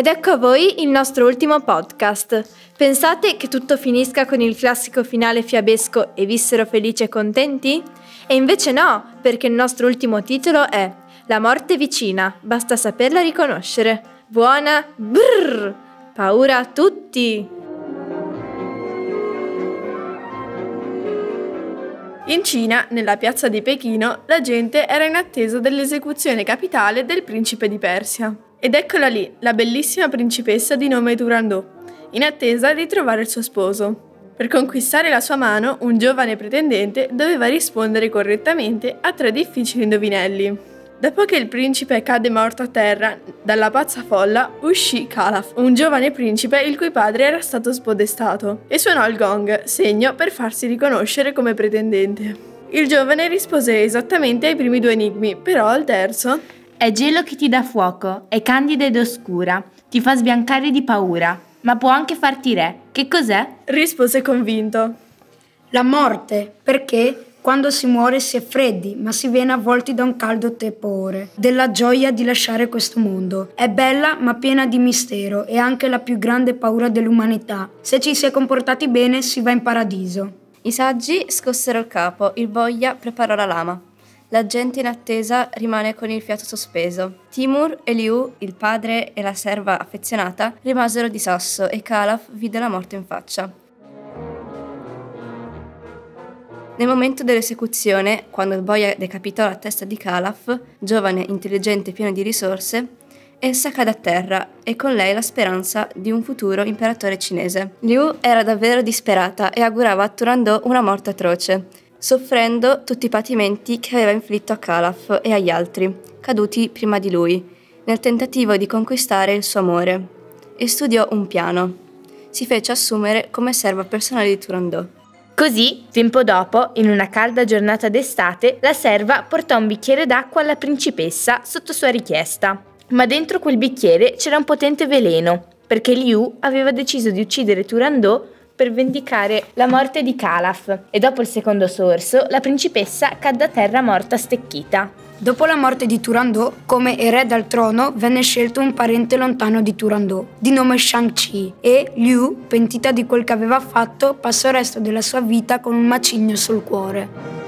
Ed ecco a voi il nostro ultimo podcast. Pensate che tutto finisca con il classico finale fiabesco e vissero felici e contenti? E invece no, perché il nostro ultimo titolo è La morte vicina, basta saperla riconoscere. Buona, brrr, paura a tutti! In Cina, nella piazza di Pechino, la gente era in attesa dell'esecuzione capitale del principe di Persia. Ed eccola lì, la bellissima principessa di nome Turandot, in attesa di trovare il suo sposo. Per conquistare la sua mano, un giovane pretendente doveva rispondere correttamente a 3 difficili indovinelli. Dopo che il principe cadde morto a terra, dalla pazza folla uscì Calaf, un giovane principe il cui padre era stato spodestato, e suonò il gong, segno per farsi riconoscere come pretendente. Il giovane rispose esattamente ai primi 2 enigmi, però al terzo... È gelo che ti dà fuoco, è candida ed oscura, ti fa sbiancare di paura, ma può anche farti re. Che cos'è? Rispose convinto. La morte, perché quando si muore si è freddi, ma si viene avvolti da un caldo tepore, della gioia di lasciare questo mondo. È bella ma piena di mistero e anche la più grande paura dell'umanità. Se ci si è comportati bene si va in paradiso. I saggi scossero il capo, il boia preparò la lama. La gente in attesa rimane con il fiato sospeso. Timur e Liu, il padre e la serva affezionata, rimasero di sasso e Calaf vide la morte in faccia. Nel momento dell'esecuzione, quando il boia decapitò la testa di Calaf, giovane, intelligente e pieno di risorse, essa cade a terra e con lei la speranza di un futuro imperatore cinese. Liu era davvero disperata e augurava a Turandot una morte atroce, soffrendo tutti i patimenti che aveva inflitto a Calaf e agli altri, caduti prima di lui, nel tentativo di conquistare il suo amore, e studiò un piano. Si fece assumere come serva personale di Turandot. Così, tempo dopo, in una calda giornata d'estate, la serva portò un bicchiere d'acqua alla principessa sotto sua richiesta. Ma dentro quel bicchiere c'era un potente veleno, perché Liu aveva deciso di uccidere Turandot per vendicare la morte di Calaf, e dopo il secondo sorso la principessa cadde a terra morta stecchita. Dopo la morte di Turandot, come erede al trono venne scelto un parente lontano di Turandot, di nome Shang-Chi, e Liu, pentita di quel che aveva fatto, passò il resto della sua vita con un macigno sul cuore.